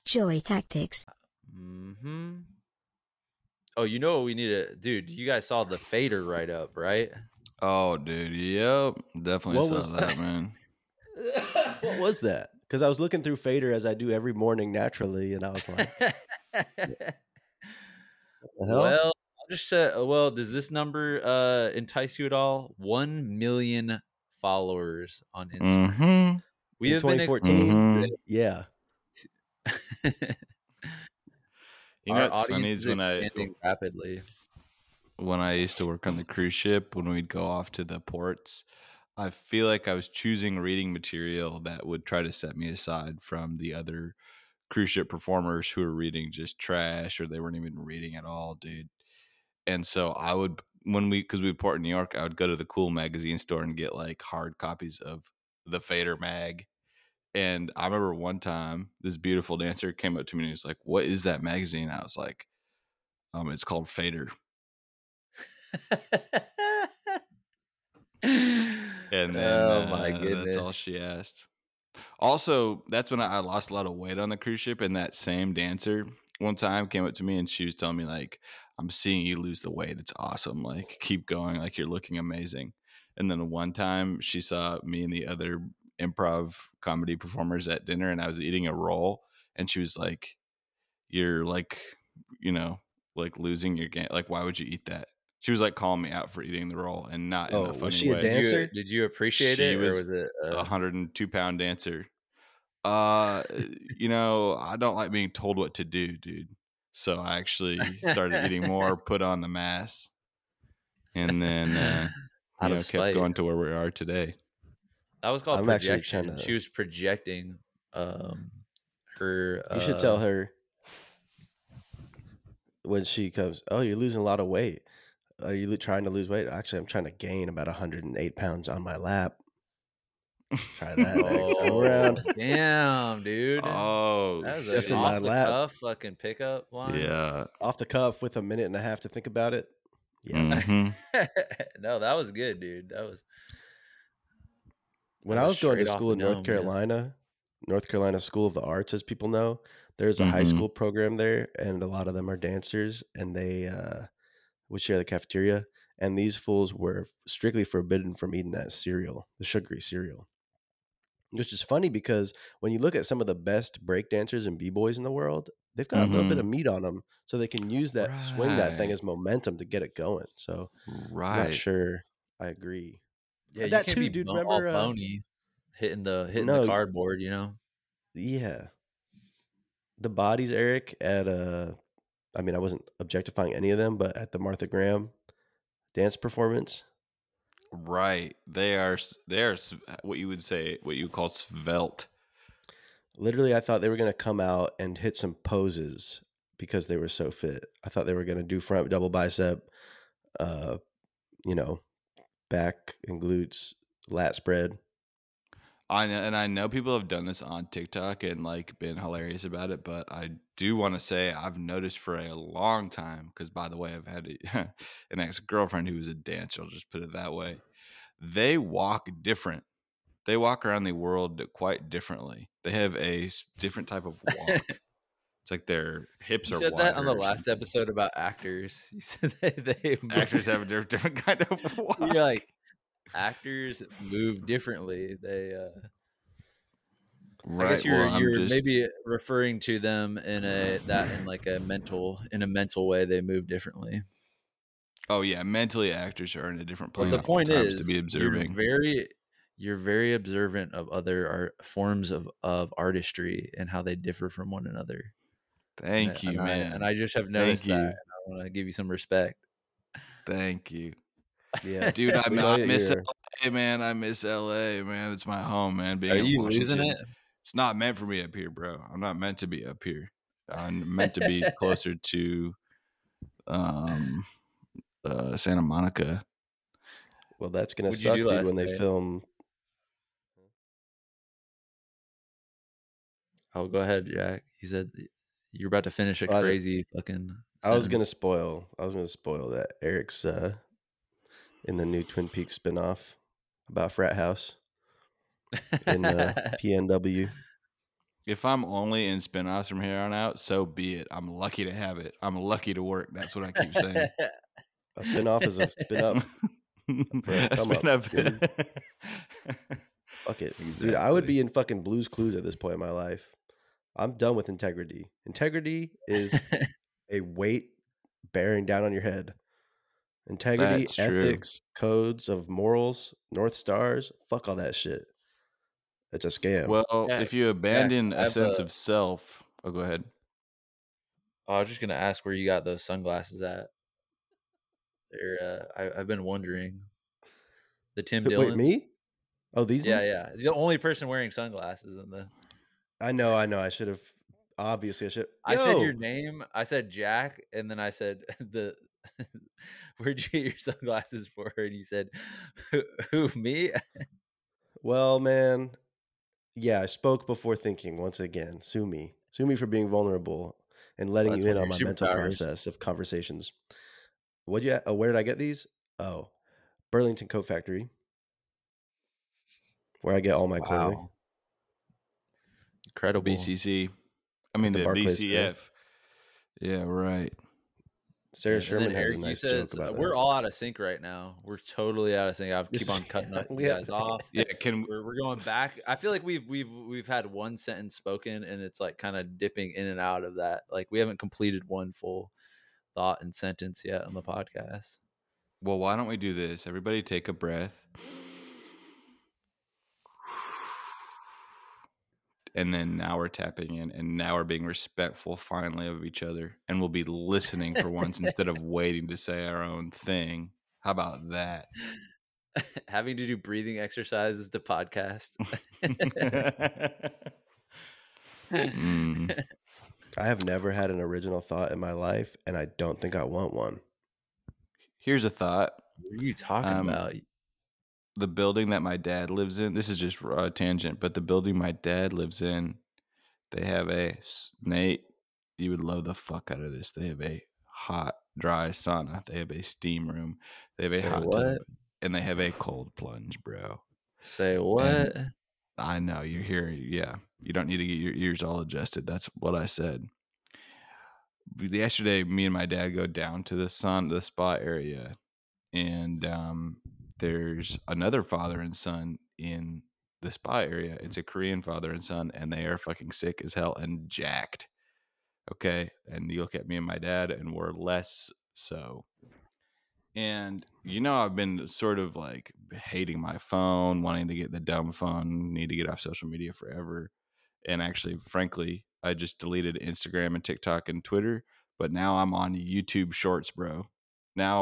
Joy Tactics. Mm-hmm. Oh, you know what we need to... Dude, you guys saw the Fader write-up, right? Oh, dude. Yep. Definitely What saw was that, man. What was that? Because I was looking through Fader as I do every morning naturally, and I was like, "What the hell?" Well, I'll just well, does this number entice you at all? 1 million followers on Instagram. Mm-hmm. We In have been 2014, yeah. You know Our what's funny audience is is expanding rapidly. when I used to work on the cruise ship, when we'd go off to the ports, I feel like I was choosing reading material that would try to set me aside from the other cruise ship performers who were reading just trash or they weren't even reading at all, dude. And so I would, because we port in New York, I would go to the Cool magazine store and get like hard copies of the Fader mag. And I remember one time this beautiful dancer came up to me and he was like, "What is that magazine?" I was like, it's called Fader. And then Oh my goodness. that's all she asked. Also, that's when I lost a lot of weight on the cruise ship. And that same dancer one time came up to me and she was telling me, like, "I'm seeing you lose the weight. It's awesome. Like, keep going. Like, you're looking amazing." And then one time she saw me and the other improv comedy performers at dinner and I was eating a roll. And she was like, "You're like, like losing your game. Like, why would you eat that?" She was like calling me out for eating the roll and not in a funny was she a way. dancer? Did you appreciate She it, or was was it a 102-pound dancer. I don't like being told what to do, dude. So I actually started eating more, put on the mass, and then out of kept spite? going to where we are today. That was called I'm actually projection. trying to- She was projecting her. You should tell her when she comes, "Oh, you're losing a lot of weight. Are you trying to lose weight?" "Actually, I'm trying to gain about 108 pounds on my lap." Try that next time around. Damn, dude. Oh, That was Just an in my off the lap. cuff fucking pickup line. yeah. Off the cuff with a minute and a half to think about it. Yeah. Mm-hmm. No, that was good, dude. That was When that I was was going to straight off school the in North dome, man. Carolina, North Carolina School of the Arts, as people know, there's a high Mhm. school program there, and a lot of them are dancers, and they would share the cafeteria. And these fools were strictly forbidden from eating that cereal, the sugary cereal. Which is funny because when you look at some of the best break dancers and b-boys in the world, they've got a little bit of meat on them, so they can use that, swing that thing Right. as momentum to get it going. So I'm Right. not sure I agree. Yeah, you That can't too, be dude. all Remember? bony hitting the No, cardboard, you know? yeah. The bodies, Eric, at I mean, I wasn't objectifying any of them, but at the Martha Graham dance performance, Right. They are what you would call svelte. literally, I thought they were going to come out and hit some poses because they were so fit. I thought they were going to do front double bicep, uh, back and glutes, lat spread. I know people have done this on TikTok and like been hilarious about it, but I do want to say I've noticed for a long time, because by the way, I've had an ex-girlfriend who was a dancer, I'll just put it that way. They walk different. They walk around the world quite differently. They have a different type of walk. It's like their hips You are said wider that on the or last something. episode about actors. You said they Actors have a different kind of walk. You're like, actors move differently. They Right. I guess Well, you're maybe referring to them in a mental way. They move differently. Oh yeah, mentally actors are in a different But plane the at all point times to is, be observing. you're very observant of other forms of artistry and how they differ from one another. Thank you, man. And I just have noticed that, and I want to give you some respect. Thank you. Yeah, Dude, I we know miss you're. LA, man. I miss LA, man. It's my home, man. Being Are in you Washington, losing it? it's not meant for me up here, bro. I'm not meant to be up here. I'm meant to be closer to Santa Monica. Well, that's gonna What'd you suck, do dude. last When they night? film. Oh, go ahead, Jack. You said you're about to finish a crazy fucking I was gonna sentence. spoil that Eric's in the new Twin Peaks spinoff about frat house in PNW. If I'm only in spinoffs from here on out, so be it. I'm lucky to have it. I'm lucky to work. That's what I keep saying. A spin-off is a spin-up for a A come-up. spin-off. Feel me? Fuck it. Dude, I would be in fucking Blue's Clues at this point in my life. I'm done with integrity. Integrity is a weight bearing down on your head. Integrity, That's true. ethics, codes of morals, North Stars, fuck all that shit. It's a scam. Well, Yeah, if you abandon I a have sense of self, go ahead. I was just gonna ask where you got those sunglasses at. They're I've been wondering. The Tim Wait, Dillon. me? Oh, these ones? Yeah. The only person wearing sunglasses in the. I know. I should have. Obviously, I should. I said your name. I said Jack, and then I said the. Where'd you get your sunglasses for? And you said, "Who me?" Well, man, yeah, I spoke before thinking. Once again, sue me for being vulnerable and letting That's you in one on of my your mental superpowers. process of conversations. Where did I get these? Oh, Burlington Coat Factory, where I get all my clothing. Wow. Incredible. BCC. I mean, the the Barclays BCF. Center. Yeah, right. Sarah And Sherman then has a Eric, you nice said joke about we're that. all out of sync right now. We're totally out of sync. I keep on cutting you guys off. Yeah, we're going back. I feel like we've had one sentence spoken, and it's like kind of dipping in and out of that. Like we haven't completed one full thought and sentence yet on the podcast. Well, why don't we do this? Everybody take a breath. And then now we're tapping in, and now we're being respectful finally of each other, and we'll be listening for once instead of waiting to say our own thing. How about that? Having to do breathing exercises to podcast. I have never had an original thought in my life, and I don't think I want one. Here's a thought. What are you talking about? The building that my dad lives in, this is just a tangent, but the building my dad lives in, they have Nate, you would love the fuck out of this. They have a hot, dry sauna. They have a steam room. They have a hot tub. And they have a cold plunge, bro. Say what? And I know, you're hearing, yeah. You don't need to get your ears all adjusted. That's what I said. Yesterday, me and my dad go down to the spa area, and there's another father and son in the spa area. It's a Korean father and son, and they are fucking sick as hell and jacked. Okay. And you look at me and my dad, and we're less so. And, I've been sort of like hating my phone, wanting to get the dumb phone, need to get off social media forever. And actually, frankly, I just deleted Instagram and TikTok and Twitter, but now I'm on YouTube Shorts, bro. Now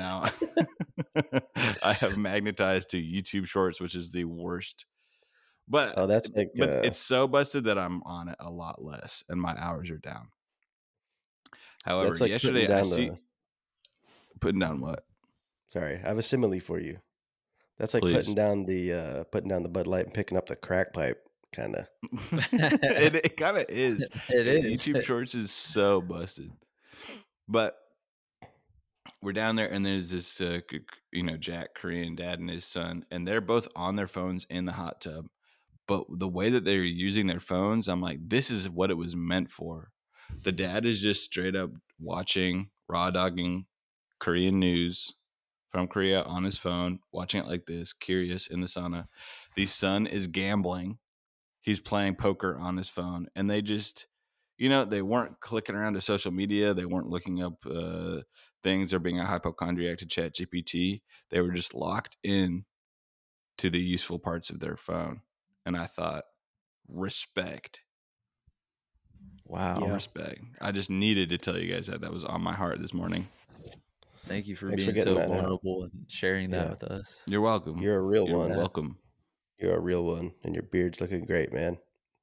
I have magnetized to YouTube Shorts, which is the worst. But that's like, but it's so busted that I'm on it a lot less, and my hours are down. However, like yesterday putting down what? Sorry, I have a simile for you. That's like putting down the Bud Light and picking up the crack pipe, kind of. It kind of is. It is. YouTube Shorts is so busted. But we're down there, and there's this, Jack, Korean dad, and his son, and they're both on their phones in the hot tub. But the way that they're using their phones, I'm like, this is what it was meant for. The dad is just straight up watching, raw dogging Korean news from Korea on his phone, watching it like this, curious in the sauna. The son is gambling. He's playing poker on his phone, and they just, they weren't clicking around to social media. They weren't looking up things or being a hypochondriac to ChatGPT. They were just locked in to the useful parts of their phone. And I thought, respect. Wow. Yeah. Respect. I just needed to tell you guys that was on my heart this morning. Thank you for being so vulnerable and sharing that with us. You're welcome. You're a real You're one. Welcome. You're a real one, and your beard's looking great, man.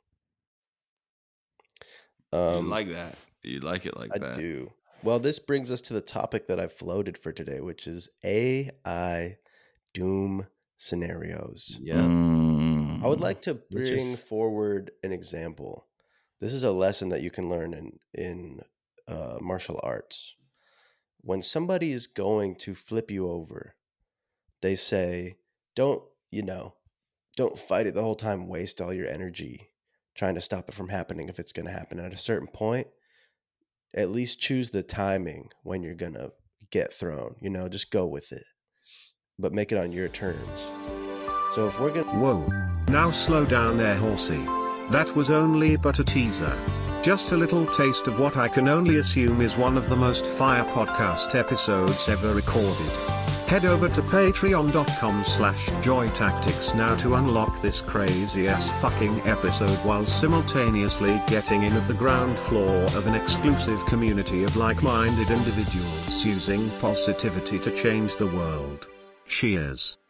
You like that. You like it like that. I do. Well, this brings us to the topic that I floated for today, which is AI doom scenarios. Yeah. I would like to bring forward an example. This is a lesson that you can learn in martial arts. When somebody is going to flip you over, they say, don't fight it the whole time, waste all your energy. trying to stop it from happening if it's going to happen. At a certain point, at least choose the timing when you're going to get thrown. You know, just go with it, but make it on your terms. So if we're going to... Whoa. Now slow down there, horsey. That was only but a teaser. Just a little taste of what I can only assume is one of the most fire podcast episodes ever recorded. Head over to patreon.com/joytactics now to unlock this crazy ass fucking episode while simultaneously getting in at the ground floor of an exclusive community of like-minded individuals using positivity to change the world. Cheers.